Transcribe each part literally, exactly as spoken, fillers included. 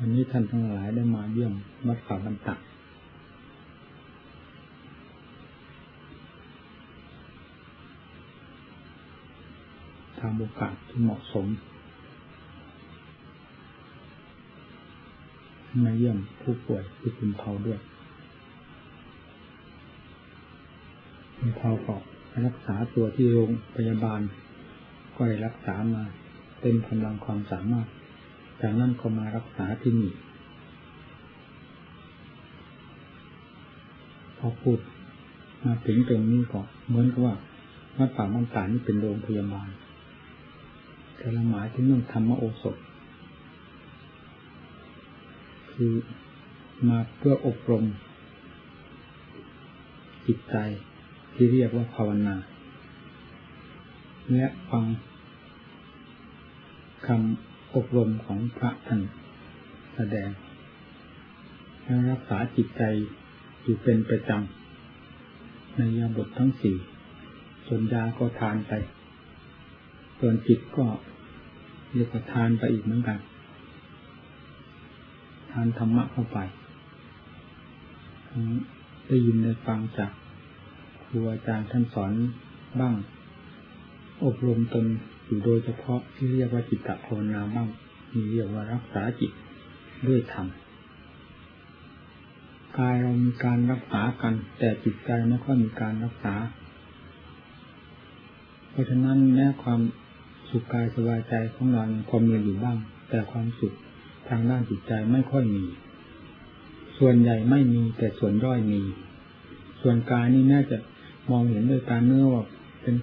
วันนี้ท่านทั้งหลายได้มาเยี่ยมวัดป่าบรรทัดทางโอกาสที่เหมาะสมมาเยี่ยมผู้ป่วยที่คุณเผาด้วยคุณเผาก็รักษาตัวที่โรงพยาบาลก็ได้รักษามาเต็มกำลังความสามารถจากนั้นก็มารักษาที่นี่พอพูดมาถึงตรงนี้ก็เหมือนกับว่าวัดป่าบรรทัดนี่เป็นโรงพยาบาลแต่ละหมายถึงเรื่องธรรมโอสถคือมาเพื่ออบรมจิตใจที่เรียกว่าภาวนาและฟังคำอบรมของพระท่านแสดงและรักษาจิตใจอยู่เป็นประจำในยาบททั้งสี่ส่วนยาก็ทานไปส่วนจิตก็เรียกว่าทานไปอีกเหมือนกันทานธรรมะเข้าไปได้ยินได้ฟังจากครูอาจารย์ท่านสอนบ้างอบรมตนอยู่โดยเฉพาะที่เรียกว่าจิตตภาวนาบ้างมีเรียกว่ารักษาจิตด้วยธรรมกายเรามีการรักษากันแต่จิตใจไม่ค่อยมีการรักษาเพราะฉะนั้นแม้ความสุขกายสบายใจของเราพอมีอยู่บ้างแต่ความสุขทางด้านจิตใจไม่ค่อยมีส่วนใหญ่ไม่มีแต่ส่วนย่อยมีส่วนกายนี่น่าจะมองเห็นด้วยตาเนื้อว่าเป็น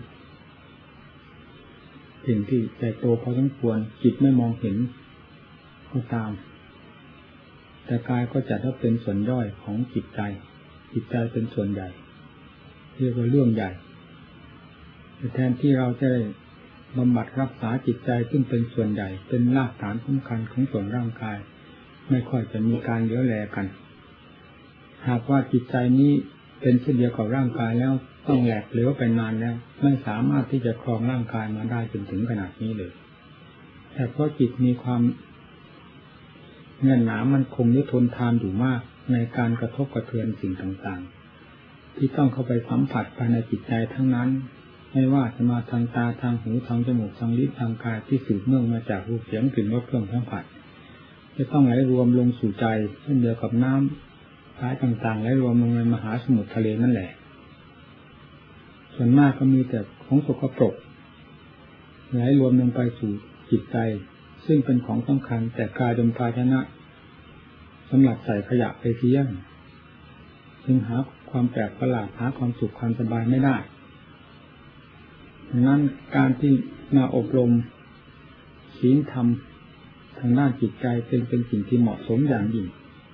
สิ่งที่ใหญ่โตพอสมควรจิตไม่มองเห็นก็ตามแต่กายก็จัดว่าเป็นส่วนย่อยของจิตใจจิตใจเป็นส่วนใหญ่เรียกว่าเรื่องใหญ่แทนที่เราจะได้บำบัดรักษาจิตใจซึ่งเป็นส่วนใหญ่เป็นรากฐานสำคัญของส่วนร่างกายไม่ค่อยจะมีการเหลียวแลกันหากว่าจิตใจนี้เป็นเช่นเดียวกับร่างกายแล้วต้องแหลกเหลวไปนานแล้วไม่สามารถที่จะครองร่างกายมาได้จนถึงขนาดนี้เลยแต่เพราะจิตมีความแน่นหนามันคงยึดทนทานอยู่มากในการกระทบกระเทือนสิ่งต่างๆที่ต้องเข้าไปสัมผัสภายในจิตใจทั้งนั้นไม่ว่าจะมาทางตาทางหูทางจมูกทางลิ้นทางกายที่สืบเนื่องมาจากรูปเสียงกลิ่นรสเครื่องสัมผัสจะต้องไหลรวมลงสู่ใจเช่นเดียวกับน้ำสายต่างๆไหลรวมลงในมหาสมุทรทะเลนั่นแหละส่วนมากก็มีแต่ของสกปรกไหลรวมลงไปสู่จิตใจซึ่งเป็นของสำคัญแต่กลายเป็นภาชนะสำหรับใส่ขยะไปเสียจึงหาความแปลกประหลาดหาความสุขความสบายไม่ได้ดังนั้นการที่มาอบรมศีลธรรมทางด้านจิตใจเป็นเป็นสิ่งที่เหมาะสมอย่างยิ่ง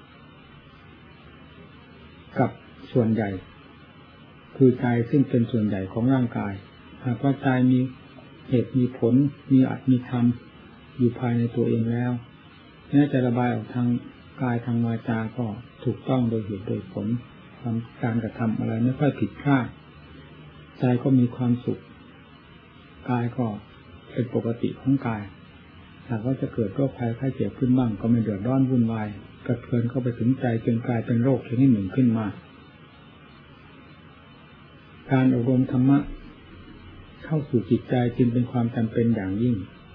กับส่วนใหญ่คือใจซึ่งเป็นส่วนใหญ่ของร่างกายหากว่าใจมีเหตุมีผลมีอัตมีธรรมอยู่ภายในตัวเองแล้วแม้จะระบายออกทางกายทางวาจาก็ถูกต้องโดยเหตุโดยผลทำการกระทำอะไรไม่ค่อยผิดพลาดใจก็มีความสุขกายก็เป็นปกติของกายหากว่าจะเกิดโรคภัยไข้เจ็บขึ้นบ้างก็ไม่เดือดร้อนวุ่นวายกระเทือนเข้าไปถึงใจจนกลายเป็นโรคชนิดหนึ่งขึ้นมาการอบรมธรรมะเข้าสู่จิตใจจึงเป็นความจำเป็นอย่างยิ่ง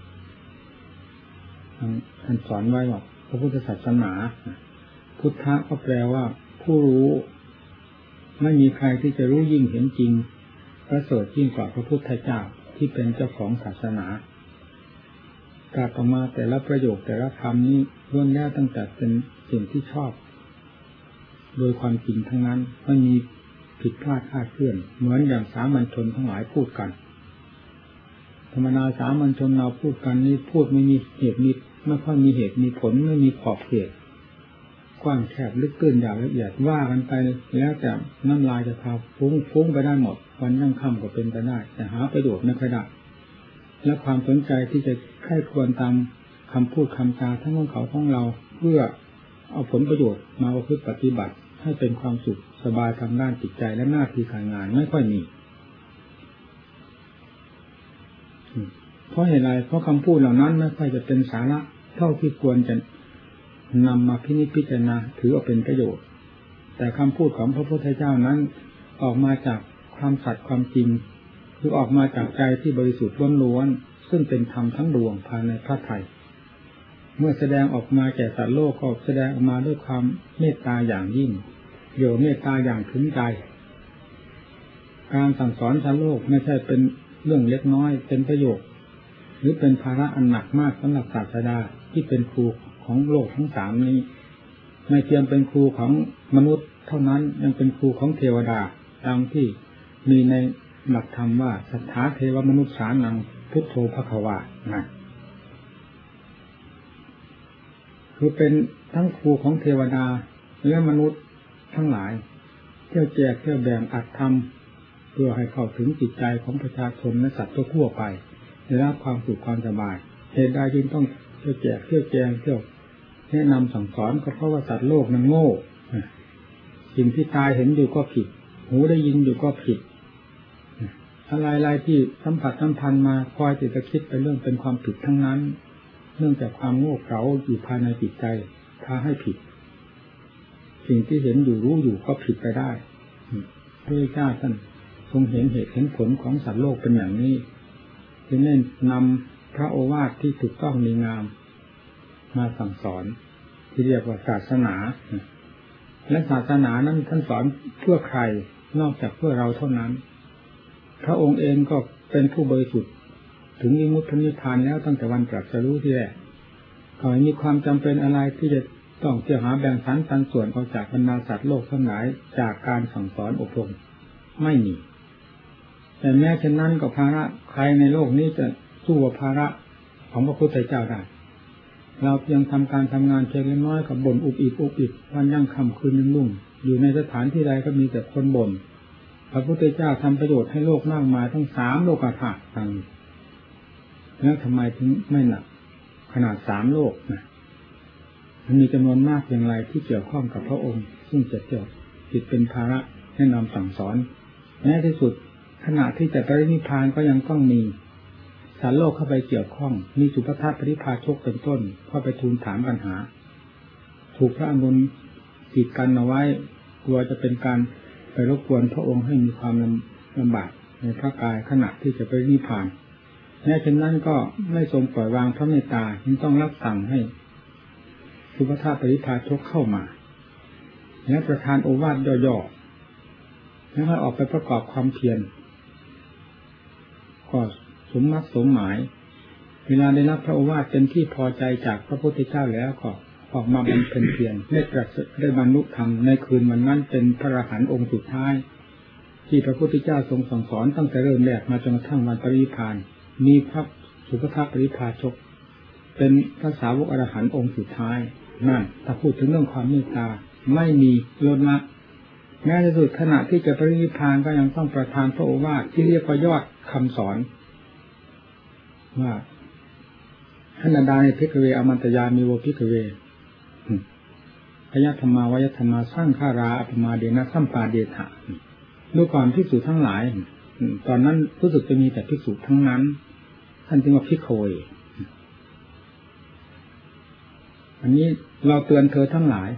ท่านสอนไว้ว่าพระพุทธศาสนาพุทธะก็แปลว่าผู้รู้ไม่มีใครที่จะรู้ยิ่งเห็นจริงประเสริฐยิ่งกว่าพระพุทธเจ้าที่เป็นเจ้าของศาสนากล่าวออกมาแต่ละประโยคแต่ละคำนี้ล้วนแล้วตั้งแต่เป็นสิ่งที่ชอบโดยความจริงทั้งนั้นไม่มีผิดพลาดคลาดเคลื่อนเหมือนอย่างสามัญชนทั้งหลายพูดกันธรรมดาสามัญชนเราพูดกันนี่พูดไม่มีเหตุมีไม่ค่อยมีเหตุมีผลไม่มีขอบเขตกว้างแคบลึกตื้นอย่างละเอียดว่ากันไปแล้วแต่น้ำลายจะพาฟุ้งฟุ้งไปได้หมดวันยั่งค่ำก็เป็นไปได้แต่หาประโยชน์ไม่ค่อยได้และความสนใจที่จะใคร่ครวญตามคำพูดคำจาทั้งของเขาของเราเพื่อเอาผลประโยชน์มาประพฤติปฏิบัติให้เป็นความสุขสบายทางด้านจิตใจและหน้าที่การงานไม่ค่อยมีเพราะเหตุไรเพราะคำพูดเหล่านั้นไม่ค่อยจะเป็นสาระเท่าที่ควรจะนำมาพินิจพิจารณาถือว่าเป็นประโยชน์แต่คำพูดของพระพุทธเจ้านั้นออกมาจากความสัตย์ความจริงคือออกมาจากใจที่บริสุทธิ์ล้วนๆซึ่งเป็นธรรมทั้งดวงภายในพระทัยเมื่อแสดงออกมาแก่สัตว์โลกก็แสดงออกมาด้วยความเมตตาอย่างยิ่งโยเมตตาอย่างถึงใจการสั่งสอนสัตว์โลกไม่ใช่เป็นเรื่องเล็กน้อยเป็นประโยชน์หรือเป็นภาระอันหนักมากสำหรับศาสดาที่เป็นครูของโลกทั้งสามนี้ไม่เพียงเป็นครูของมนุษย์เท่านั้นยังเป็นครูของเทวดาดังที่มีในหลักธรรมว่าสัทธาเทวมนุษย์สานังพุทโธภควานะคือเป็นทั้งครูของเทวดาและมนุษย์ทั้งหลายเที่ยวแจกเที่ยวแบ่งอัดทำเพื่อให้เข้าถึงจิตใจของประชาชนและสัตว์ทั่วไปได้รับความสุขความสบายเหตุใดจึงต้องเที่ยวแจกเที่ยวแจงเที่ยวแนะนำสั่งสอนก็เพราะว่าสัตว์โลกมันโง่สิ่งที่ตาเห็นอยู่ก็ผิดหูได้ยินอยู่ก็ผิดอะไรๆที่สัมผัสสัมพันธ์มาคอยจะคิดไปเรื่องเป็นความผิดทั้งนั้นเนื่องจากความโง่เขลาอยู่ภายในจิตใจพาให้ผิดสิ่งที่เห็นอยู่รู้อยู่ก็ผิดไปได้พระเจ้าท่านทรงเห็นเหตุเห็นผลของสัตว์โลกเป็นอย่างนี้จึงได้นำพระโอวาทที่ถูกต้องดีงามมาสั่งสอนที่เรียกว่าศาสนาและศาสนานั้นท่านสอนเพื่อใครนอกจากเพื่อเราเท่านั้นพระองค์เองก็เป็นผู้บริสุทธิ์ถึงวิมุตตินิพพานแล้วตั้งแต่วันตรัสรู้ที่แรกเขาไม่มีความจำเป็นอะไรที่จะต้องเที่ยวหาแบ่งสรรปันส่วนออกจากบรรดาสัตว์โลกทั้งหลายจากการสั่งสอนอบรมไม่มีแต่แม้เช่นนั้นก็ภาระใครในโลกนี้จะสู้กับภาระของพระพุทธเจ้าได้เราเพียงทำการทำงานเพียงเล็กน้อยกับบ่นอุบอิบอุบอิบวันยั่งค่ำคืนยังรุ่งอยู่ในสถานที่ใดก็มีแต่คนบ่นพระพุทธเจ้าทำประโยชน์ให้โลกมากมายทั้งสามโลกธาตุทั้งแล้วทำไมถึงไม่หนักขนาดสามโลกนะมันมีจำนวนมากอย่างไรที่เกี่ยวข้องกับพระองค์ซึ่งจะเกี่ยวจิตเป็นภาระแนะนำสั่งสอนแม้ที่สุดขณะที่จะปรินิพพานก็ยังต้องมีสารโลกเข้าไปเกี่ยวข้องมีสุภทัตปริภาชกเป็นต้นเข้าไปทูลถามปัญหาถูกพระอานนท์กีดกันเอาไว้กลัวจะเป็นการไปรบกวนพระองค์ให้มีความลำบากในพระกายขณะที่จะไปนิพพานแม้เช่นนั้นก็ไม่ทรงปล่อยวางพระเมตตาจึงต้องรับสั่งให้สุภทัตปริภาชกเข้ามาและประทานโอวาทย่อๆแล้วให้ออกไปประกอบความเพียรก็สมมักสมหมายเวลาได้รับพระโอวาทเป็นที่พอใจจากพระพุทธเจ้าแล้วก็ออกมาบำเพ็ญเพียรได้ตรัสได้บรรลุธรรมในคืนวันนั้นเป็นพระอรหันต์องค์สุดท้ายที่พระพุทธเจ้าทรงสั่งสอนตั้งแต่เริ่มแรกมาจนกระทั่งวันปรินิพพานมีพระสุภทัตปริภาชกเป็นพระสาวกอรหันต์องค์สุดท้ายนั่นถ้าพูดถึงเรื่องความเมตตาไม่มีลดละแม้ที่สุดขณะที่จะปรินิพพานก็ยังต้องประทานพระโอวาทที่เรียกว่ายอดคำสอนว่าขณะใดภิกขเวอมันตยามิโวภิกขเวพยธรรมาวายธรรมาสร้างฆาราอัปมาเดนะสัมปาเดถะด้วยความภิกษุทั้งหลายตอนนั้นรู้สึกจะมีแต่ภิกษุทั้งนั้นท่านจึงว่าภิกขเวอันนี้เราเตือนเธอทั้งหลาย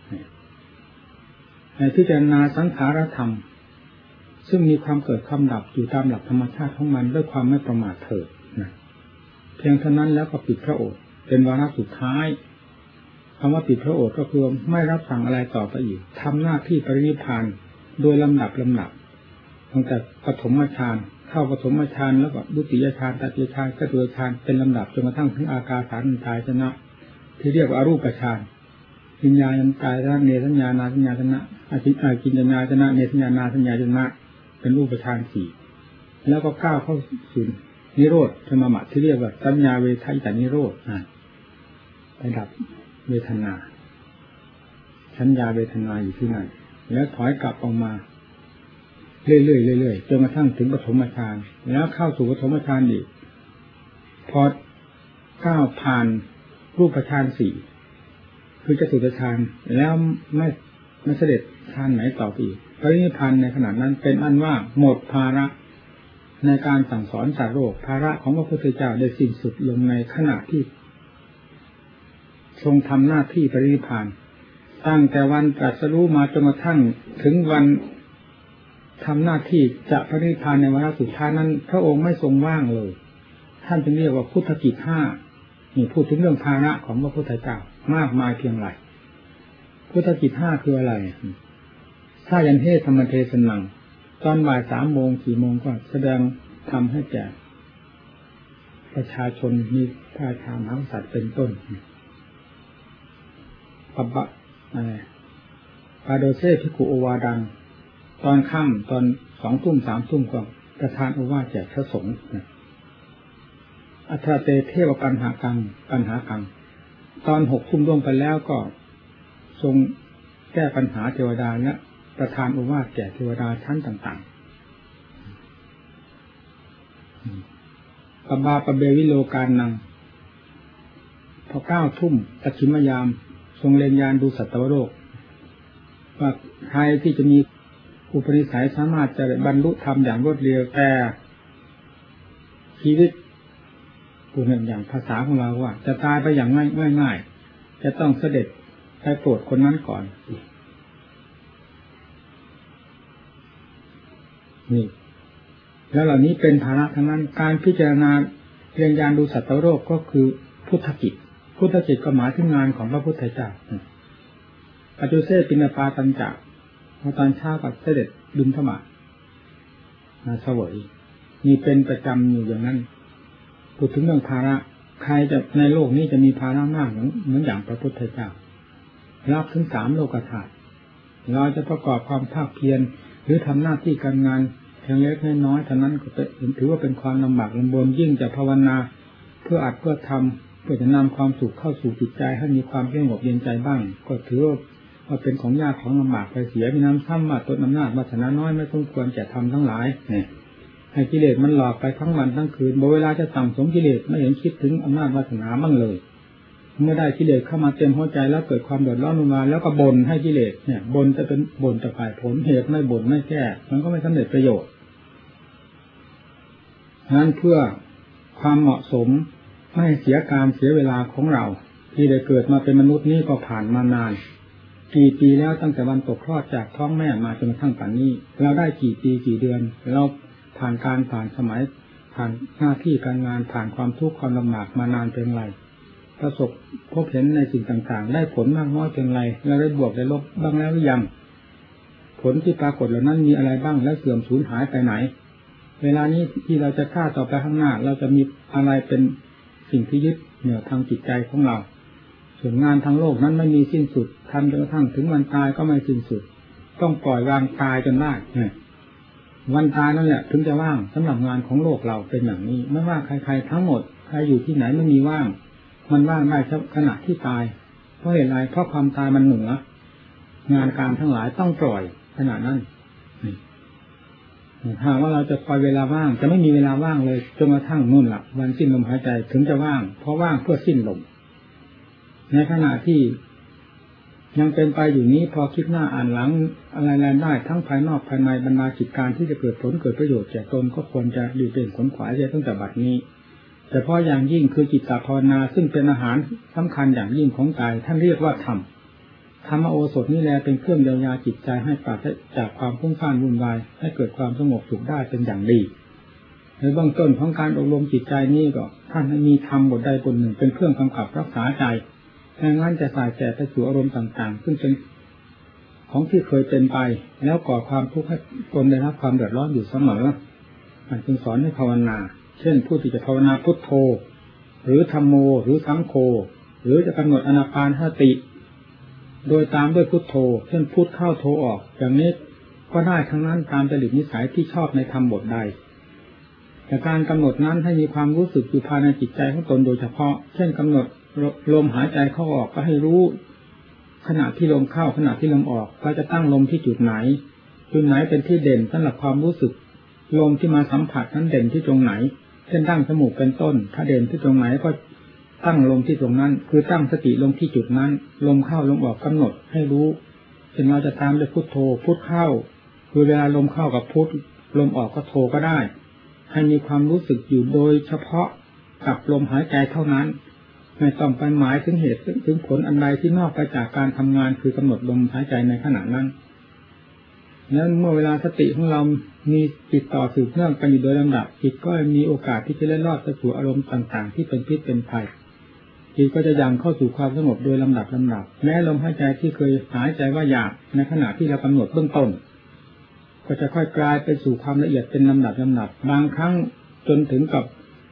ให้พิจารณาสังขารธรรมซึ่งมีความเกิดความดับอยู่ตามหลักธรรมชาติของมันด้วยความไม่ประมาทเถิดนะเพียงเท่านั้นแล้วก็ปิดพระโอษฐ์เป็นวาระสุดท้ายคำว่าปิดพระโอษฐ์ก็คือไม่รับสั่งอะไรต่อไปอีกทำหน้าที่ปรินิพพานโดยลำดับลำดับตั้งแต่ปฐมฌานเข้าปฐมฌานแล้วก็ดุติยฌานตติยฌานจตุตฌานเป็นลำดับจนกระทั่งถึงอากาสานัญจายตนะที่เรียกว่าอรูปฌานวิญญาณกายทั้งเนสัญญานาสัญญาตนะอธิอากิญญาตนะเนสัญญานาสัญญาตนะเป็นรูปฌานสี่แล้วก็ก้าวเข้าสู่นิโรธสมมติที่เรียกว่าสัญญาเวทายตานิโรธระดับเวทนาสัญญาเวทนาอยู่ที่นั่นแล้วถอยกลับออกมาเรื่อยๆเรื่อยๆจนกระทั่งถึงปฐมฌานแล้วเข้าสู่ปฐมฌานอีกพอก้าวผ่านรูปฌานสี่คือจตุตฌานแล้วไม่ไม่เสด็จฌานไหนต่อไปอีกปรินิพพานในขณะนั้นเป็นอันว่าหมดภาระในการสั่งสอนสัตว์โลกภาระของพระพุทธเจ้าได้สิ้นสุดลงในขณะที่ทรงทำหน้าที่ปรินิพพานตั้งแต่วันตรัสรู้มาจนกระทั่งถึงวันทำหน้าที่จะปรินิพพานในวาระสุดท้ายนั้นพระองค์ไม่ทรงว่างเลยท่านจึงเรียกว่าพุทธกิจห้านี่พูดถึงเรื่องภาระของพระพุทธเจ้ามากมายเพียงไรพุทธกิจห้าคืออะไรถ้ายันเทศธรรมเทศนังตอนบ่ายสามโมงสี่โมงก็แสดงทำให้แก่ประชาชนมีพระธรรมทั้งสัตว์เป็นต้นปะปะอะไรปาโดเซภิกขุโอวาดังตอนค่ำตอนสองทุ่มสามทุ่มก็ประทานโอวาทแจกพระสงฆ์อัฏฐเตเทวปัญหากังปัญหากังตอนหกทุ่มล่วงไปแล้วก็ทรงแก้ปัญหาเทวดาและประทานโอวาทแก่เทวดาชั้นต่างๆปบาปเบวิโลกานังพอเก้าทุ่มตะขิมยามทรงเล็งยานดูสัตวโลกว่าใครที่จะมีอุปนิสัยสามารถจะบรรลุธรรมอย่างรวดเร็วแต่ชีวิตผู้หนึ่งอย่างภาษาของเราว่าจะตายไปอย่างง่ายง่ายจะต้องเสด็จไปโปรดคนนั้นก่อนนี่แล้วเหล่านี้เป็นภาระทั้งนั้นการพิจารณาเรียนญาณดูสัตว์โลกก็คือพุทธกิจพุทธกิจก็หมายถึงงานของพระพุทธเจ้าปัจจุเสปิณปาตัญจะพอตอนเช้ากับเสด็จบิณฑบาตมาเสวยนี่เป็นประจำอยู่อย่างนั้นพูดถึงเรื่องภาระใครจะในโลกนี้จะมีภาระมากเหมือนเหมือนอย่างพระพุทธเจ้ารับถึงสามโลกธาตุเราจะประกอบความภาคเพียรหรือทำหน้าที่การงานเพียงเล็กน้อยเท่านั้นก็เป็นถือว่าเป็นความลำบากลำบนยิ่งจะภาวนาเพื่ออัดเพื่อทำเพื่อจะนำความสุขเข้าสู่จิตใจให้มีความสงบเย็นใจบ้างก็ถือว่าเป็นของยากของลำบากไปเสียมีน้ำซ้ำว่าตนอำนาจวาสนาน้อยไม่สมควรแก่ทำทั้งหลายเนี่ยให้กิเลสมันหลอกไปทั้งวันทั้งคืนเวลาจะสั่งสมกิเลสไม่เห็นคิดถึงอำนาจวาสนาบ้างเลยเมื่อได้กิเลสเข้ามาเต็มหัวใจแล้วเกิดความเดือดร้อนมาแล้วก็บ่นให้กิเลสเนี่ยบ่นจะเป็นบ่นจะฝ่ายผลเหตุไม่บ่นไม่แก้มันก็ไม่สำเร็จประโยชน์ฉะนั้นเพื่อความเหมาะสมไม่ให้เสียการเสียเวลาของเราที่ได้เกิดมาเป็นมนุษย์นี่ก็ผ่านมานานกี่ปีแล้วตั้งแต่วันตกคลอดจากท้องแม่มาจนกระทั่งปัจจุบันนี้เราได้กี่ปีกี่เดือนเราผ่านการผ่านสมัยผ่านหน้าที่การงานผ่านความทุกข์ความลำบากมานานเพียงไรประสบพบเห็นในสิ่งต่างๆได้ผลมากน้อยเพียงไรเราได้บวกได้ลบบ้างแล้วหรือยังผลที่ปรากฏเหล่านั้นมีอะไรบ้างและเสื่อมสูญหายไปไหนเวลานี้ที่เราจะฆ่าต่อไปข้างหน้าเราจะมีอะไรเป็นสิ่งที่ยึดเหนี่ยวทางจิตใจของเราส่วนงานทางโลกนั้นไม่มีสิ้นสุดทำจนกระทั่งถึงวันตายก็ไม่สิ้นสุดต้องปล่อยวางตายจนได้วันตายนั่นแหละถึงจะว่างสำหรับงานของโลกเราเป็นอย่างนี้ไม่ว่าใครๆทั้งหมดใครอยู่ที่ไหนไม่มีว่างมันว่างได้ขณะที่ตายเพราะเหตุไรเพราะความตายมันเหนืองานการทั้งหลายต้องปล่อยขณะนั้นถ้าว่าเราจะคอยเวลาว่างจะไม่มีเวลาว่างเลยจนกระทั่งนู่นล่ะวันสิ้นลมหายใจถึงจะว่างเพราะว่างเพื่อสิ้นลมในขณะที่ยังเป็นไปอยู่นี้พอคิดหน้าอ่านหลังอะไรๆได้ทั้งภายนอกภายในบรรดากิจการที่จะเกิดผลเกิดประโยชน์แก่ตนก็ควรจะดีเป็นขนขวายเสียตั้งแต่บัดนี้แต่เพราะอย่างยิ่งคือจิตตภาวนาซึ่งเป็นอาหารสำคัญอย่างยิ่งของกายท่านเรียกว่าธรรมธรรมโอสถนี่แหละเป็นเครื่องเยียวยาจิตใจให้ปราศจากความฟุ้งซ่านวุ่นวายให้เกิดความสงบสุขได้เป็นอย่างดีในเบื้องต้นของการอบรมจิตใจนี้ก็ท่านให้มีธรรมบทใดบทหนึ่งเป็นเครื่องกำกับรักษาใจไม่งั้นจะสายแสไปสู่อารมณ์ต่างๆซึ่งเป็นของที่เคยเป็นไปแล้วก่อความทุกข์ให้ตนได้รับความเดือดร้อนอยู่เสมอท่านจึงสอนให้ภาวนาเช่นผู้ที่จะภาวนาพุทโธหรือธัมโมหรือสังโฆหรือจะกำหนดอานาปานสติโดยตามด้วยพุทโธเช่นพุทเข้าโธออกอย่างนี้ก็ได้ทั้งนั้นตามจริตนิสัยที่ชอบในธรรมบทใดแต่การกำหนดนั้นให้มีความรู้สึกอยู่ภายในจิตใจของตนโดยเฉพาะเช่นกำหนดลมหายใจเข้าออกก็ให้รู้ขณะที่ลมเข้าขณะที่ลมออกเราจะตั้งลมที่จุดไหนจุดไหนเป็นที่เด่นสำหรับความรู้สึกลมที่มาสัมผัสนั้นเด่นที่ตรงไหนเช่นตั้งจมูกเป็นต้นถ้าเด่นที่ตรงไหนก็ตั้งลมที่ตรงนั้นคือตั้งสติลงที่จุดนั้นลมเข้าลมออกกำหนดให้รู้เช่นเราจะตามด้วยพุทโธพุทเข้าคือเวลาลมเข้ากับพุทลมออกก็โธก็ได้ให้มีความรู้สึกอยู่โดยเฉพาะกับลมหายใจเท่านั้นไม่ต้องไปหมายถึงเหตุถึงผลอันใดที่นอกไปจากการทำงานคือกำหนดลมหายใจในขณะนั้นแล้วเมื่อเวลาสติของเรามีจิตต่อสืบเนื่องกันอยู่โดยลำดับจิตก็มีโอกาสที่จะเล่นรอดไปสู่อารมณ์ต่างๆที่เป็นพิษเป็นภัยจิตก็จะยังเข้าสู่ความสงบโดยลำดับลำดับแม้ลมหายใจที่เคยหายใจว่าหยาบในขณะที่เรากำหนดเบื้องต้นก็จะค่อยกลายไปสู่ความละเอียดเป็นลำดับลำดับบางครั้งจนถึงกับ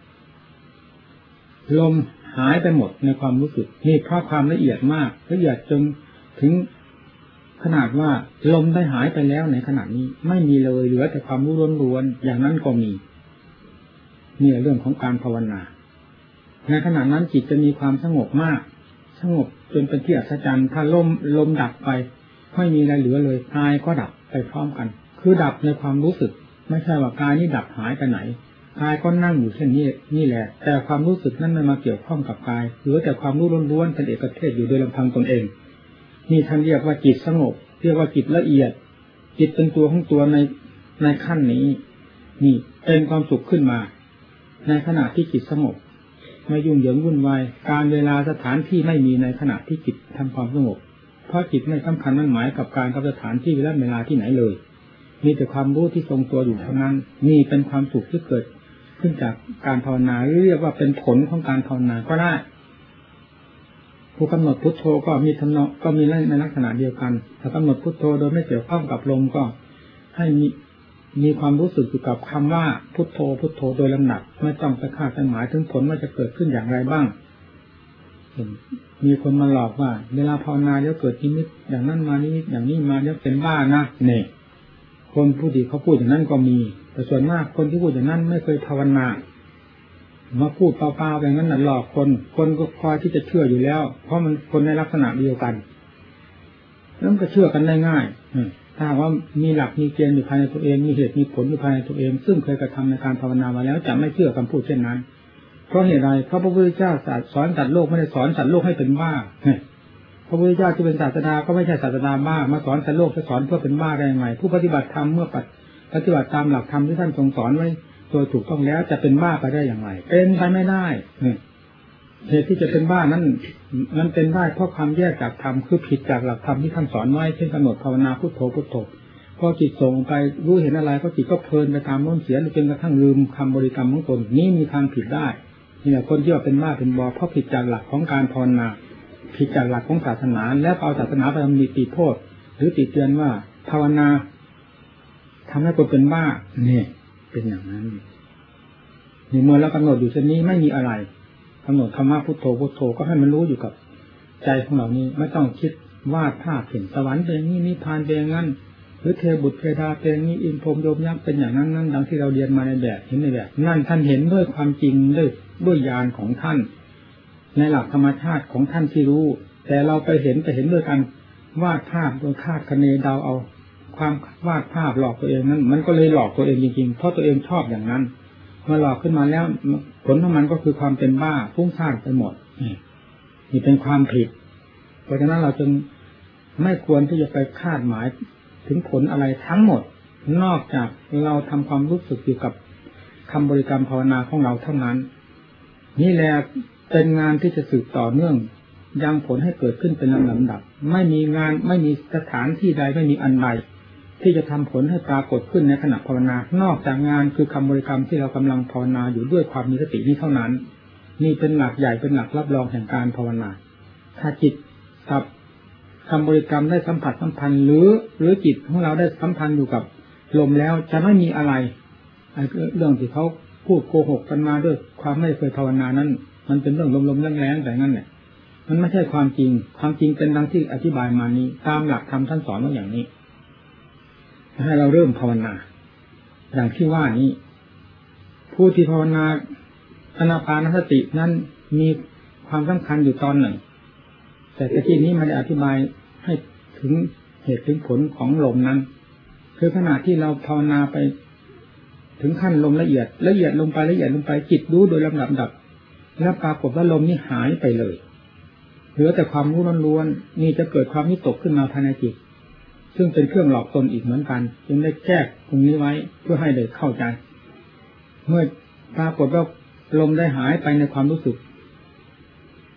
ลมหายไปหมดในความรู้สึกนี่เพราะความละเอียดมากละเอียดจนถึงขนาดว่าลมได้หายไปแล้วในขณะนี้ไม่มีเลยเหลือแต่ความรู้ล้วนๆอย่างนั้นก็มีนี่เรื่องของการภาวนาในขณะนั้นจิตจะมีความสงบมากสงบจนเป็นที่อัศจรรย์ถ้าลมลมดับไปไม่มีอะไรเหลือเลยกายก็ดับไปพร้อมกันคือดับในความรู้สึกไม่ใช่ว่ากายนี้ดับหายไปไหนกายก็นั่งอยู่เช่นนี้นี่แหละแต่ความรู้สึกนั้นไม่มาเกี่ยวข้องกับกายเหลือแต่ความรู้ล้วนๆเป็นเอกเทศอยู่โดยลำพังตนเองนี่ท่านเรียกว่าจิตสงบเรียกว่าจิตละเอียดจิตเป็นตัวของตัวในในขั้นนี้นี่เป็นความสุขขึ้นมาในขณะที่จิตสงบไม่ยุ่งเหยิงวุ่นวายการเวลาสถานที่ไม่มีในขณะที่จิตทำความสงบเพราะจิตไม่สำคัญมั่นหมายกับการกับสถานที่และเวลาที่ไหนเลยมีแต่ความรู้ที่ทรงตัวอยู่เท่านั้นนี่เป็นความสุขที่เกิดขึ้นจากการภาวนาเรียกว่าเป็นผลของการภาวนาก็ได้ผู้กำหนดพุทโธก็มีทำนองก็มีในลักษณะเดียวกันถ้ากำหนดพุทโธโดยไม่เกี่ยวข้องกับลมก็ให้มีมีความรู้สึกอยู่กับคำว่าพุทโธพุทโธโดยลำดับไม่ต้องไปคาดหมายถึงผลว่าจะเกิดขึ้นอย่างไรบ้างมีคนมาหลอกว่าเวลาภาวนาแล้วเกิดนิมิตอย่างนั้นมานิมิตอย่างนี้มาแล้วเป็นบ้านะเนี่ยคนผู้ดีเขาพูดอย่างนั้นก็มีแต่ส่วนมากคนที่พูดอย่างนั้นไม่เคยภาวนามาพูดเปล่าๆแบบนั้นน่ะหลอกคนคนก็คอยที่จะเชื่ออยู่แล้วเพราะมันคนในลักษณะเดียวกันแล้วก็เชื่อกันได้ง่ายถ้าว่ามีหลักมีเกณฑ์อยู่ภายในตัวเองมีเหตุมีผลอยู่ภายในตัวเองซึ่งเคยกระทำในการภาวนามาแล้วจะไม่เชื่อคำพูดเช่นนั้นเพราะเหตุใดเพราะพระพุทธเจ้าสอนสัตว์โลกไม่ได้สอนสัตว์โลกให้เป็นบ้าพระพุทธเจ้าที่เป็นศาสดาก็ไม่ใช่ศาสดาบ้ามาสอนสัตว์โลกจะสอนเพื่อเป็นบ้าได้ยังไงผู้ปฏิบัติธรรมเมื่อปฏิบัติตามหลักธรรมที่ท่านทรงสอนไว้โดยถูกต้องแล้วจะเป็นบ้าไปได้อย่างไรเป็นไปไม่ได้เหตุที่จะเป็นบ้านั้นนั้นเป็นได้เพราะความแยกจากธรรมคือผิดจากหลักธรรมที่ท่านสอนไว้เช่นกำหนดภาวนาพุทโธพุทโธพอจิตส่งไปรู้เห็นอะไรก็จิตก็เพลินไปตามโน้นเสียจนกระทั่งลืมคำบริกรรมของตนนี้มีทางผิดได้นี่แหละคนที่ว่าเป็นบ้าเป็นบอเพราะผิดจากหลักของการภาวนาผิดจากหลักของศาสนาแล้วเอาศาสนาไปทำมีติโทษหรือติเตือนว่าภาวนาทำให้คนเป็นบ้าเนี่ยเป็นอย่างนั้นนี่เมื่อเรากำหนดอยู่เช่นนี้ไม่มีอะไรกำหนดคำว่าพุทโธพุทโธก็ให้มันรู้อยู่กับใจของเรานี้ไม่ต้องคิดวาดภาพเห็นสวรรค์เป็นอย่างนี้นิพพานเป็นอย่างนั้นหรือเทบุตรเทดาเป็นอย่างนี้อินพรหมโยมยักษ์เป็นอย่างนั้นนั่นดังที่เราเรียนมาในแบบเห็นในแบบนั่นท่านเห็นด้วยความจริงด้วยด้วยญาณของท่านในหลักธรรมชาติของท่านที่รู้แต่เราไปเห็นไปเห็นด้วยกันวาดภาพโดยคาดคะเนเดาเอาความวาดภาพหลอกตัวเองนั้นมันก็เลยหลอกตัวเองจริงๆเพราะตัวเองชอบอย่างนั้นเมื่อหลอกขึ้นมาแล้วผลของมันก็คือความเป็นบ้าฟุ้งซ่านไปหมดนี่เป็นความผิดเพราะฉะนั้นเราจึงไม่ควรที่จะไปคาดหมายถึงผลอะไรทั้งหมดนอกจากเราทำความรู้สึกอยู่กับคำบริกรรมภาวนาของเราเท่านั้นนี่แหละเป็นงานที่จะสืบต่อเนื่องยังผลให้เกิดขึ้นเป็นลำดับไม่มีงานไม่มีสถานที่ใดไม่มีอันใดที่จะทำผลให้ปรากฏขึ้นในขณะภาวนานอกจากงานคือคำบริกรรมที่เรากำลังภาวนาอยู่ด้วยความมีสตินี้เท่านั้นนี่เป็นหลักใหญ่เป็นหลักรับรองแห่งการภาวนาถ้าจิตกับคำบริกรรมได้สัมผัสสัมพันธ์หรือหรือจิตของเราได้สัมพันธ์อยู่กับลมแล้วจะไม่มีอะไรเรื่องที่เขาพูดโกหกกันมาด้วยความไม่เคยภาวนานั้นมันเป็นเรื่องลมๆแรงๆแต่งั้นแหละมันไม่ใช่ความจริงความจริงเป็นดังที่อธิบายมานี้ตามหลักธรรมท่านสอนไว้อย่างนี้ให้เราเริ่มภาวนาอย่างที่ว่านี้ผู้ที่ภาวนาอานาปานสตินั้นมีความสำคัญอยู่ตอนหนึ่งแต่ที่นี้ไม่ได้อธิบายให้ถึงเหตุถึงผลของลมนั้นคือขณะที่เราภาวนาไปถึงขั้นลมละเอียดละเอียดลงไปละเอียดลงไปจิตรู้โดยลำดับดับแล้วปรากฏว่าลมนี้หายไปเลยเหลือแต่ความรู้ล้วนๆนี่จะเกิดความวิตกขึ้นมาภายในจิตซึ่งเป็นเครื่องหลอกตนอีกเหมือนกันจึงได้แก้ตรงนี้ไว้เพื่อให้ได้เข้าใจเมื่อปรากฏว่าลมได้หายไปในความรู้สึก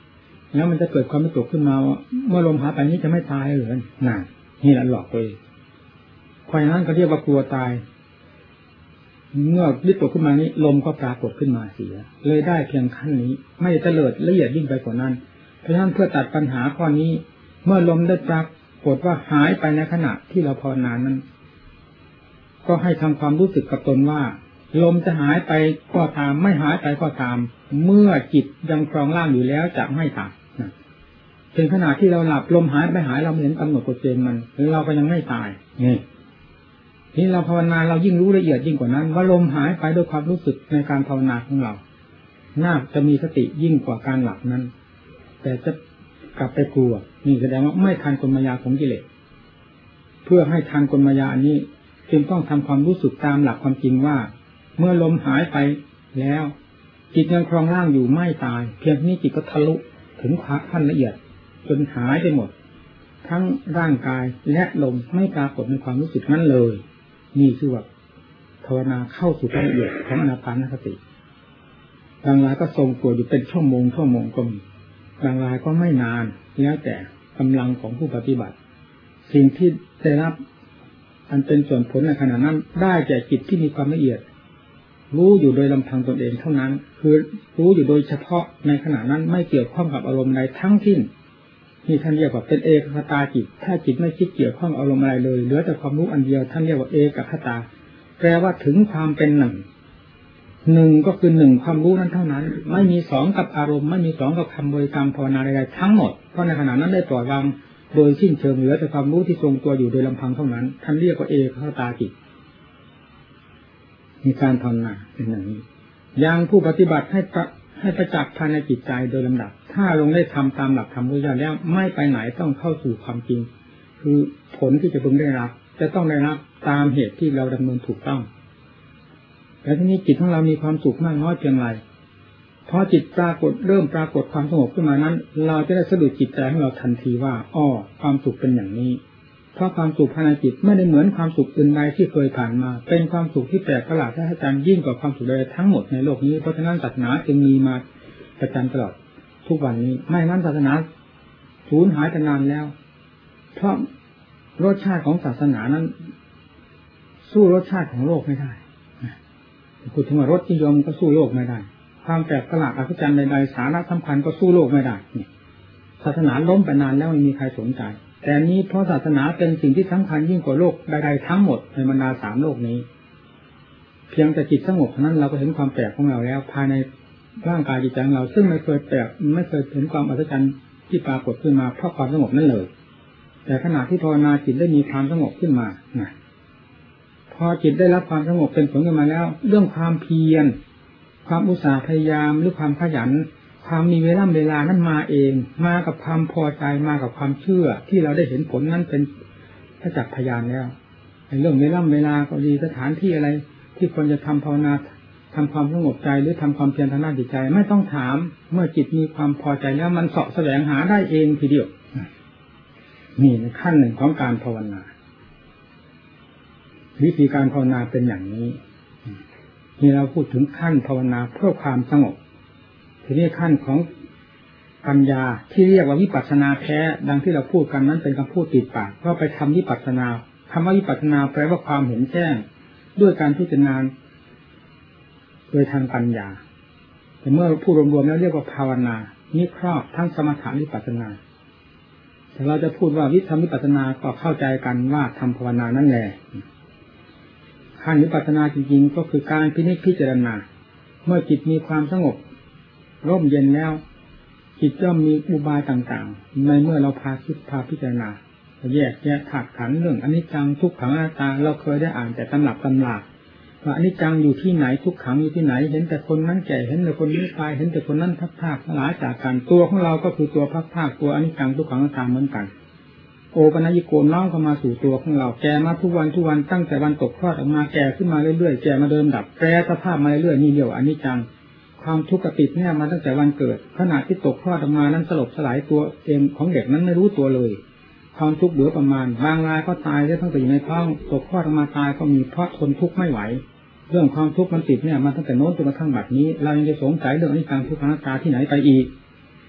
แล้วมันจะเกิดความวิตกขึ้นมาเมื่อลมหายไปนี้จะไม่ตายหรือน่ะนี่แหละหลอกตัวเองเพราะฉะนั้นก็เรียกว่ากลัวตายเมื่อวิตกขึ้นมานี้ลมก็ปรากฏขึ้นมาเสียเลยได้เพียงขั้นนี้ไม่เตลิดละเอียดยิ่งไปกว่านั้นเพราะฉะนั้นเพื่อตัดปัญหาข้อนี้เมื่อลมได้ปรากฏว่าหายไปในขณะที่เราภาวนานั้นก็ให้ทำความรู้สึกกับตนว่าลมจะหายไปก็ตามไม่หายไปก็ตามเมื่อจิตยังครองร่างอยู่แล้วจะไม่ตายถึงขณะที่เราหลับลมหายไปหายเราเห็นกำหนดกฎเกณฑ์มันเราก็ยังไม่ตายนี่นี่เราภาวนาเรายิ่งรู้ละเอียดยิ่งกว่านั้นว่าลมหายไปด้วยความรู้สึกในการภาวนาของเราน่าจะมีสติยิ่งกว่าการหลับนั้นแต่จะกลับไปกลัวนี่แสดงว่าไม่ทันกลมายาของกิเลสเพื่อให้ทันกลมายาอันนี้จึงต้องทำความรู้สึกตามหลักความจริงว่าเมื่อลมหายไปแล้วจิตยังครองร่างอยู่ไม่ตายเพียงนี้จิตก็ทะลุถึงขั้นละเอียดจนหายไปหมดทั้งร่างกายและลมไม่ปรากฏในความรู้สึกนั้นเลยนี่คือว่าภาวนาเข้าสู่ละเอียดของอานาปานสติบางรายก็ทรงตัวอยู่เป็นชั่วโมงชั่วโมงก็มีบางรายก็ไม่นานแล้วแต่กำลังของผู้ปฏิบัติสิ่งที่ได้รับอันเป็นส่วนผลในขณะนั้นได้แก่จิตที่มีความละเอียดรู้อยู่โดยลำพังตนเองเท่านั้นคือรู้อยู่โดยเฉพาะในขณะนั้นไม่เกี่ยวข้องกับอารมณ์ใดทั้งสิ้นนี่ท่านเรียกว่าเป็นเอกคตาจิตถ้าจิตไม่คิดเกี่ยวข้องอารมณ์อะไรเลยเหลือแต่ความรู้อันเดียวท่านเรียกว่าเอกคตาแปลว่าถึงความเป็นหนึ่งหนึ่งก็คือหนึ่งความรู้นั้นเท่านั้นไม่มีสองกับอารมณ์ไม่มีสองกับคำบริกรรมภาวนาใดๆทั้งหมดเพราะในขณะนั้นได้ปล่อยวางโดยสิ้นเชิงเหลือแต่ความรู้ที่ทรงตัวอยู่โดยลำพังเท่านั้นท่านเรียกว่าเอกคตาจิตมีการภาวนาเป็นอย่างนี้ยังผู้ปฏิบัติให้ให้ประจักษ์ภายในจิตใจโดยลำดับถ้าลงได้ทำตามหลักธรรมวิญญาณแล้วไม่ไปไหนต้องเข้าสู่ความจริงคือผลที่จะพึงได้รับจะต้องได้รับตามเหตุที่เราดำเนินถูกต้องแต่ทีนี้จิตของเรามีความสุขมากน้อยเพียงไรพอจิตปรากฏเริ่มปรากฏความสงบขึ้นมานั้นเราจะได้สะดุดจิตใจของเราทันทีว่าอ้อความสุขเป็นอย่างนี้เพราะความสุขภายในจิตไม่ได้เหมือนความสุขอื่นใดที่เคยผ่านมาเป็นความสุขที่แปลกประหลาดและอาจารย์ยิ่งกว่าความสุขใดทั้งหมดในโลกนี้เพราะฉะนั้นศาสนาจึงมีมาประจำตลอดทุกวันนี้ไม่นั้นศาสนาสูญหายไปนานแล้วเพราะรสชาติของศาสนานั้นสู้รสชาติของโลกไม่ได้พูดถึงว่ารสนิยมก็สู้โลกไม่ได้ความแปลกประหลาดอัศจรรย์ใดๆสาระสำคัญก็สู้โลกไม่ได้ศาสนาล้มไปนานแล้วไม่มีใครสนใจแต่นี้เพราะศาสนาเป็นสิ่งที่สำคัญยิ่งกว่าโลกใดๆทั้งหมดในบรรดาสามโลกนี้เพียงแต่จิตสงบเท่านั้นเราก็เห็นความแปลกของเราแล้วภายในร่างกายจิตใจของเราซึ่งไม่เคยแปลกไม่เคยเห็นความอัศจรรย์ที่ปรากฏขึ้นมาเพราะความสงบนั่นเลยแต่ขณะที่ภาวนาจิตได้มีความสงบขึ้นมานะพอจิตได้รับความสงบเป็นผลขึ้นมาแล้วเรื่องความเพียรความอุตสาห์พยายามหรือความขยันความมีเวลาเวลานั้นมาเองมากับความพอใจมากับความเชื่อที่เราได้เห็นผลนั้นเป็นประจักษ์พยานแล้วในเรื่องเวลาเวลาก็ดีสถานที่อะไรที่ควรจะทำภาวนาทำความสงบใจหรือทำความเพียรทางด้านจิตใจไม่ต้องถามเมื่อจิตมีความพอใจแล้วมันเสาะแสวงหาได้เองทีเดียวนี่ในขั้นหนึ่งของการภาวนาวิธีการภาวนาเป็นอย่างนี้นี่เราพูดถึงขั้นภาวนาเพื่อความสงบทีนี้ขั้นของปัญญาที่เรียกว่าวิปัสสนาแท้ดังที่เราพูดกันนั้นเป็นคำพูดติดปากเพราะไปทำวิปัสสนาคำว่าวิปัสสนาแปลว่าความเห็นแจ้งด้วยการพิจารณาโดยทางปัญญาแต่เมื่อพูดรวมๆแล้วเรียกว่าภาวนานี่ครอบทั้งสมถะวิปัสสนาแต่เราจะพูดว่าวิธรรมวิปัสสนาก็เข้าใจกันว่าทำภาวนานั่นแหละขั้นวิปัสสนาจริงๆก็คือการพินิจพิจารณาเมื่อจิตมีความสงบร่มเย็นแล้วจิตย่อมมีอุบายต่างๆในเมื่อเราพาคิดพาพิจารณาแยกแยะถากขันเรื่องอนิจจังทุกขังอนัตตาเราเคยได้อ่านแต่ตำรับตำราว่าอนิจจังอยู่ที่ไหนทุกขังอยู่ที่ไหนเห็นแต่คนนั้นแก่เห็นแต่คนนี้ตายเห็นแต่คนนั้นพัดพรากหลายจากกันตัวของเราก็คือตัวพัดพรากตัวอนิจจังทุกขังอนัตตาเหมือนกันโอปัญญิโกน้อมเข้ามาสู่ตัวของเราแก่มาทุกวันทุกวันตั้งแต่วันตกคลอดออกมาแก่ขึ้นมาเรื่อยๆแก่มาเดิมดับแปรสภาพมาเรื่อยๆนี่เดียวอนิจจังความทุกข์กระติดเนี่ยมาตั้งแต่วันเกิดขณะที่ตกคลอดออกมานั้นสลบสลายตัวเองของเด็กนั้นไม่รู้ตัวเลยความทุกข์เหลือประมาณบางรายก็ตายได้ตั้งแต่อยู่ในท้องตกคลอดออกมาตายก็มีเพราะทนทุกข์ไม่ไหวเรื่องความทุกข์มันติดเนี่ยมาตั้งแต่โน้นจนกระทั่งบัดนี้เรายังจะสงสัยเรื่องอนิจจังทุกขังอนัตตาที่ไหนไปอีก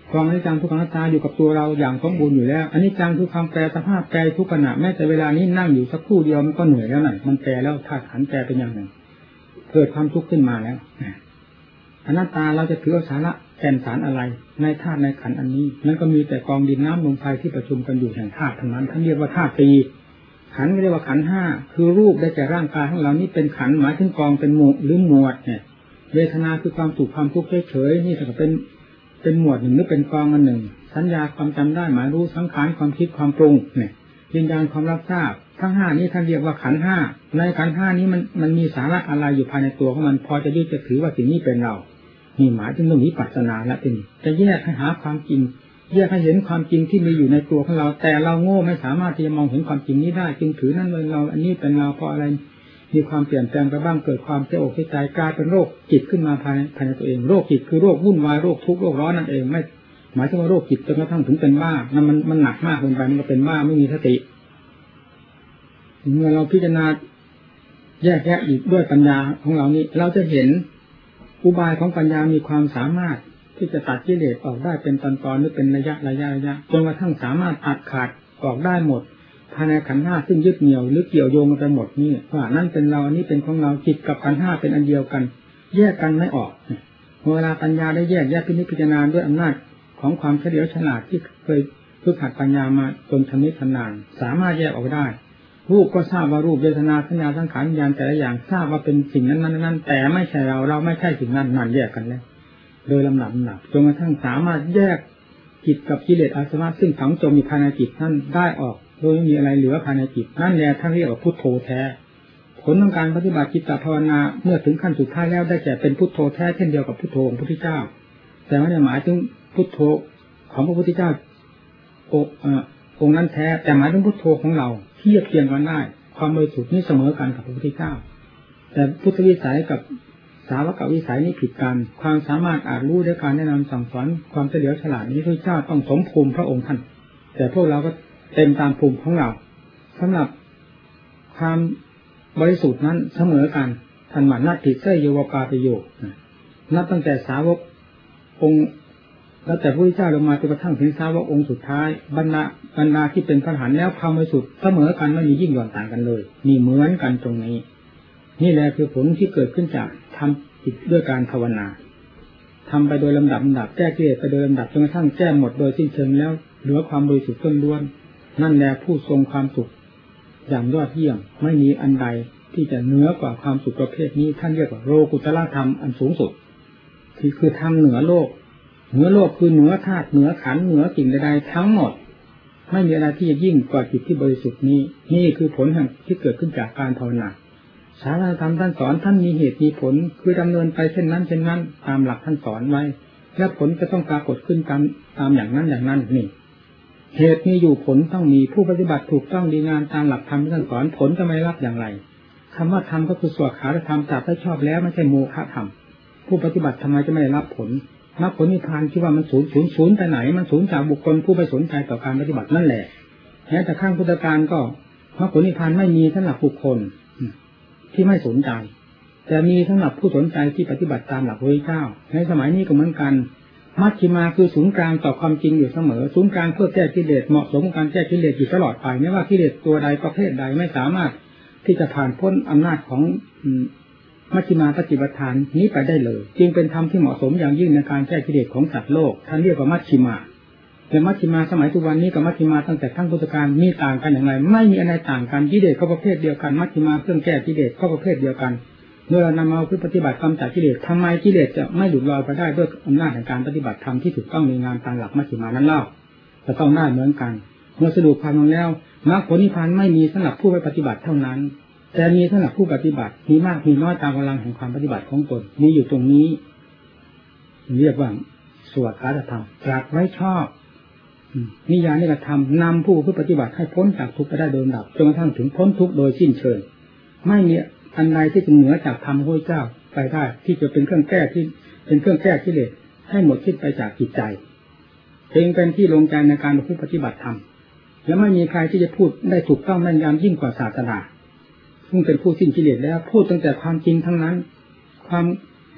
ความอนิจจังทุกขังอนัตตาอยู่กับตัวเราอย่างสมบูรณ์อยู่แล้วอนิจจังคือความแปรสภาพแปรทุกขณะแม้แต่เวลานี้นั่งอยู่สักครู่เดียวมันก็เหนื่อยแล้วน่ะมันแปรแล้วธาตุขันธ์แปรเป็นอย่างหนึ่งเกิดความทุกข์ขึ้นมาแล้วอนัตตาเราจะถือเอาสาระแก่นสารอะไรในธาตุในขันธ์อันนี้นั่นก็มีแต่กองดินน้ำลมไฟที่ประชุมกันอยู่แห่งธาตุทั้งนั้นท่านเรียกว่าธาตุสี่ขันธ์ไม่เรียกว่าขันธ์ห้าคือรูปได้แก่ร่างกายของเรานี่เป็นขันธ์หมายถึงกองเป็นหมู่หรือหมวดเนี่ยเวทนาคือความสุขความทุกข์เฉยๆนี่ก็เป็นเป็นหมวดหนึ่งหรือเป็นกองอันหนึ่งสัญญาความจำได้หมายรู้สังขารความคิดความปรุงเนี่ยวิญญาณความรับทราบทั้งห้านี้ท่านเรียกว่าขันธ์ห้าในขันธ์ห้านี้มันมันมีสาระอะไรอยู่ภายในตัวของมันพอจะยึดจะถือว่าสิ่งนี้เป็นเรานี่หมายถึงเรื่องวิปัสสนาและทีนี้จะแยกให้หาความจริงแยกให้เห็นความจริงที่มีอยู่ในตัวของเราแต่เราโง่ไม่สามารถที่จะมองเห็นความจริงนี้ได้จึงถือนั่นเป็นเราอันนี้เป็นเราเพราะอะไรมีความเปลี่ยนแปลงไปบ้างเกิดความเสียอกเสียใจกลายเป็นโรคจิตขึ้นมาภายในภายในตัวเองโรคจิตคือโรควุ่นวายโรคทุกข์โรคร้อนนั่นเองไม่หมายถึงว่าโรคจิตจนกระทั่งถึงเป็นบ้ามันมันมันหนักมากเกินไปมันก็เป็นบ้าไม่มีสติเมื่อเราพิจารณาแยกแยะอีกด้วยปัญญาของเรานี่เราจะเห็นอุบายของปัญญามีความสามารถที่จะตัดกิเลสออกได้เป็นตอนๆหรือเป็นระยะระยะระยะจนกระทั่งสามารถตัดขาดออกได้หมดภายในขันธ์ห้าซึ่งยึดเหนี่ยวหรือเกี่ยวโยงกันไปหมดนี่ว่านั่นเป็นเราอันนี้เป็นของเราจิตกับขันธ์ห้าเป็นอันเดียวกันแยกกันไม่ออกเวลาปัญญาได้แยกแยกพินิจพิจารณาด้วยอำนาจของความเฉลียวฉลาดที่เคยฝึกหัดปัญญามาจนชำนิชำนาญสามารถแยกออกได้รูปก็ทราบว่ารูปเวทนาสัญญาสังขารวิญญาณแต่ละอย่างทราบว่าเป็นสิ่งนั้นนั้นนั้นแต่ไม่ใช่เราเราไม่ใช่สิ่งนั้นนั่นแยกกันแล้วโดยลำดับลำดับจนกระทั่งสามารถแยกจิตกับกิเลสอาสวะซึ่งฝังจมอยู่ภายในจิตนั้นได้ออกโดยไม่มีอะไรเหลือภายในจิตนั่นแหละท่านเรียกว่าพุทโธแท้ผลของการปฏิบัติจิตภาวนาเมื่อถึงขั้นสุดท้ายแล้วได้แก่เป็นพุทโธแท้เช่นเดียวกับพุทโธของพระพุทธเจ้าแต่ไม่ได้หมายถึงพุทโธของพระพุทธเจ้าองค์นั้นแท้แต่หมายถึงพุทโธของเราเทียบเทียมกันได้ความบริสุทธิ์นี้เสมอกันกับพระพุทธเจ้าแต่พุทธวิสัยกับสาวกวิสัยนี้ผิดกันความสามารถอาจรู้ด้วยการแนะนำสั่งสอนความเฉลียวฉลาดนี้พระเจ้าต้องสมภูมิพระองค์ท่านแต่พวกเราก็เต็มตามภูมิของเราสำหรับความบริสุทธิ์นั้นเสมอกันทันหมันนาติเสยโยวปาติโยนับตั้งแต่สาวกองค์แล้วแต่พระพุทธเจ้าลงมาจนกระทั่งถึงสาวกองค์สุดท้ายบรรดาบรรดาที่เป็นพระอรหันต์แล้วความบริสุทธิ์เสมอกันไม่มียิ่งหย่อนต่างกันเลยนี่เหมือนกันตรงนี้นี่แหละคือผลที่เกิดขึ้นจากทำจิตด้วยการภาวนาทำไปโดยลำดับลำดับแก้กิเลสไปโดยลำดับจนกระทั่งแก้หมดโดยสิ้นเชิงแล้วเหลือความบริสุทธิ์ล้วนๆนั่นแหละผู้ทรงความสุขอย่างยอดเยี่ยมไม่มีอันใดที่จะเหนือกว่าความสุขประเภทนี้ท่านเรียกว่าโลกุตละธรรมอันสูงสุดที่คือธรรมเหนือโลกเหนือโลกคือเหนือธาตุเหนือขันธ์เหนือสิ่งใดๆทั้งหมดไม่มีอะไรที่จะยิ่งกว่าจิตที่บริสุทธิ์นี้นี่คือผลแห่งที่เกิดขึ้นจากการภาวนาศาสนาธรรมท่านสอนท่านมีเหตุมีผลคือดำเนินไปเช่นนั้นเช่นนั้นตามหลักท่านสอนไว้และผลจะต้องปรากฏขึ้นตามตามอย่างนั้นอย่างนั้นนี่เหตุมีอยู่ผลต้องมีผู้ปฏิบัติถูกต้องดีงามตามหลักธรรมที่ท่านสอนผลจะไม่รับอย่างไรคำว่าธรรมก็คือสวดขาธรรมจับได้ชอบแล้วไม่ใช่โมฆะธรรมผู้ปฏิบัติทำไมจะไม่ได้รับผลมรรคผลนิพพานคิดว่ามันศูนย์ศูนย์ศูนย์ไปไหนมันศูนย์จากบุคคลผู้ไปสนใจต่อการปฏิบัตินั่นแหละแม้แต่ข้างพุทธการก็มรรคผลนิพพานไม่มีสำหรับบุคคลที่ไม่สนใจแต่มีสำหรับผู้สนใจที่ปฏิบัติตามหลักพระพุทธเจ้าในสมัยนี้ก็เหมือนกันมัชฌิมาคือศูนย์กลางต่อความจริงอยู่เสมอศูนย์กลางเพื่อแก้กิเลสเหมาะสมกับการแก้กิเลสอยู่ตลอดไปไม่ว่ากิเลสตัวใดประเภทใดไม่สามารถที่จะผ่านพ้นอำนาจของมัชฌิมาปฏิปทานนี้ไปได้เลยจึงเป็นธรรมที่เหมาะสมอย่างยิ่งในการแก้กิเลสของสัตว์โลกท่านเรียกว่ามัชฌิมาแต่มัชฌิมาสมัยทุกวันนี้กับมัชฌิมาตั้งแต่ขั้งพุทธกาลมีต่างกันอย่างไรไม่มีอะไรต่างกันกิเลสก็ประเภทเดียวกันมัชฌิมาเครื่องแก้กิเลสก็ประเภทเดียวกันเมื่อเรานำเอาปฏิบัติกรรมจากกิเลสทำไมกิเลสจะไม่หลุดลอยไปได้ด้วยอำนาจแห่งการปฏิบัติธรรมที่ถูกต้องในงานตามหลักมัชฌิมานั้นเล่าจะต้องได้เหมือนกันเมื่อสรุปความลงแล้วมรรคผลนิพพานไม่มีสำหรับผู้ไปปฏิบัติเท่านั้นแต่มีสำหรับผู้ปฏิบัติมีมากมีน้อยตามกำลังแห่งความปฏิบัติของตนมีอยู่ตรงนี้เรียกว่าสวดคาถาธรรมตรัสไว้ชอบนิยานิกธรรมนำผู้ผู้ปฏิบัติให้พ้นจากทุกข์ไปได้โดยลำดับจนกระทั่งถึงพ้นทุกข์โดยสิ้นเชิงไม่มีอันใดที่จะเหนือจากธรรมพระเจ้าไปได้ที่จะเป็นเครื่องแก้ที่เป็นเครื่องแก้กิเลสให้หมดสิ้นไปจากจิตใจเองเป็นที่ลงใจในการผู้ปฏิบัติธรรมและไม่มีใครที่จะพูดได้ถูกต้องแม่นยำยิ่งกว่าศาสดาซึ่งเป็นผู้สิ้นกิเลสแล้วพูดตั้งแต่ความจริงทั้งนั้นความ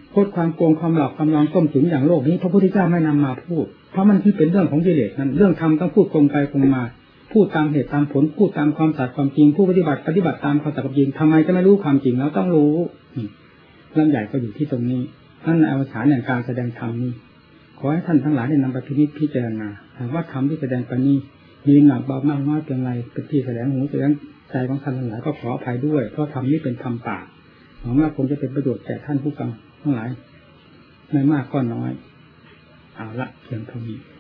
โคตรความโกงความหลอกความลองต้มตุ๋นอย่างโลกนี้พระพุทธเจ้าไม่นำมาพูดเพราะมันที่เป็นเรื่องของกิเลสนั้นเรื่องธรรมต้องพูดตรงไปตรงมาพูดตามเหตุตามผลพูดตามความสัตย์ความจริงผู้ปฏิบัติปฏิบัติตามความสัตย์ความจริงทำไมจะไม่รู้ความจริงแล้วต้องรู้เรื่องใหญ่ก็อยู่ที่ตรงนี้ท่านอวสานแห่งการแสดงธรรมนี้ขอให้ท่านทั้งหลายได้นำไปพินิจพิจารณาหากว่าธรรมที่แสดงไปนี้มีหนักเบามากน้อยเพียงไรเป็นที่แสดงหูแสดงใจของท่านทั้งหลายก็ขออภัยด้วยเพราะธรรมนี้เป็นธรรมป่าหวังว่าคงจะเป็นประโยชน์แก่ท่านผู้ฟังทั้งหลายไม่มากก็น้อยเอาละเพียงเท่านี้